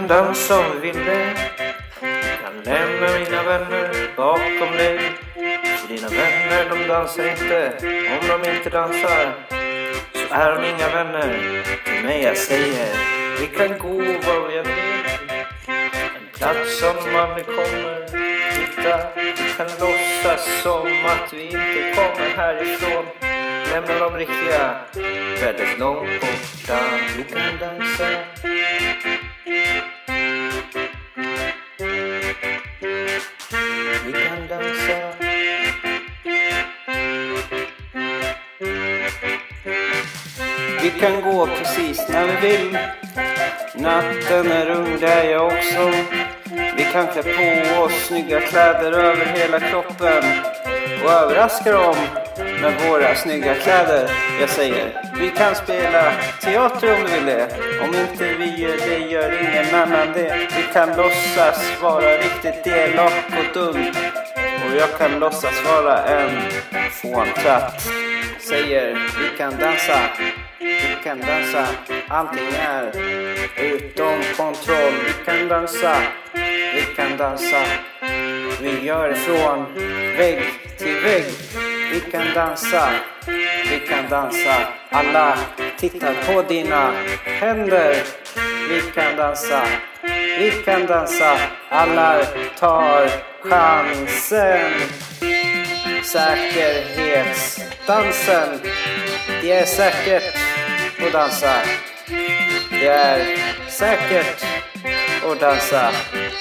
dansa om vi vill det. Kan lämna mina vänner bakom dig. För dina vänner, de dansar inte. Om de inte dansar så är de inga vänner. Till mig jag säger, vi kan gå var vi än vill. En plats som man vill kommer hitta. Vi kan låtsas som att vi inte kommer härifrån. Lämna de riktiga väldigt långt borta. Vi kan dansa. Vi kan dansa. Vi kan gå precis när vi vill. Natten är ung, det är jag också. Vi kan klä på oss snygga kläder över hela kroppen och överraska dem med våra snygga kläder. Jag säger, vi kan spela teater om vi vill det. Om inte vi gör det, gör ingen annan det. Vi kan låtsas vara riktigt elak och dum. Och jag kan låtsas vara en fåntratt. Säger, vi kan dansa. Vi kan dansa. Allting är utom kontroll. Vi kan dansa. Vi kan dansa. Vi gör från vägg till vägg. Vi kan dansa. Vi kan dansa. Alla tittar på dina händer. Vi kan dansa. Vi kan dansa. Alla tar chansen. Säkerhetsdansen. Det är säkert att dansa. Det är säkert att dansa.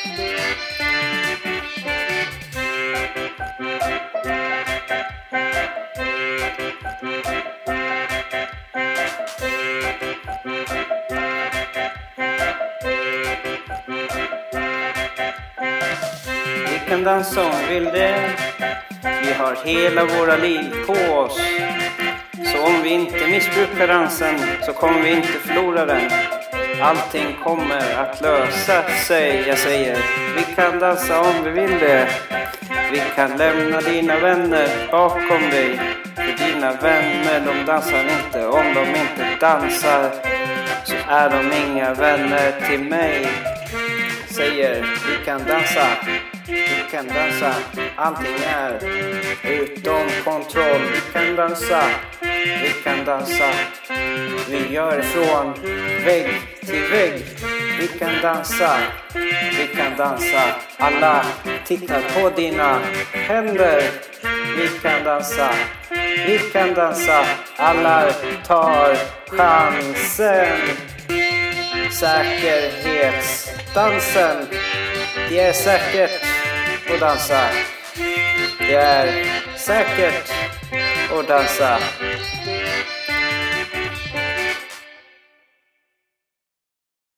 Vi kan dansa om vi vill det. Vi har hela våra liv på oss. Så om vi inte missbrukar dansen så kommer vi inte förlora den. Allting kommer att lösa sig, jag säger. Vi kan dansa om vi vill det. Vi kan lämna dina vänner bakom dig. För dina vänner, de dansar inte. Om de inte dansar så är de inga vänner till mig. Säger, vi kan dansa. Vi kan dansa. Allting är utom kontroll. Vi kan dansa. Vi kan dansa. Vi gör från vägg till vägg. Vi kan dansa. Vi kan dansa. Alla tittar på dina händer. Vi kan dansa. Vi kan dansa. Alla tar chansen. Säkerhetsdansen. Det är säkert att dansa. Det är säkert att dansa.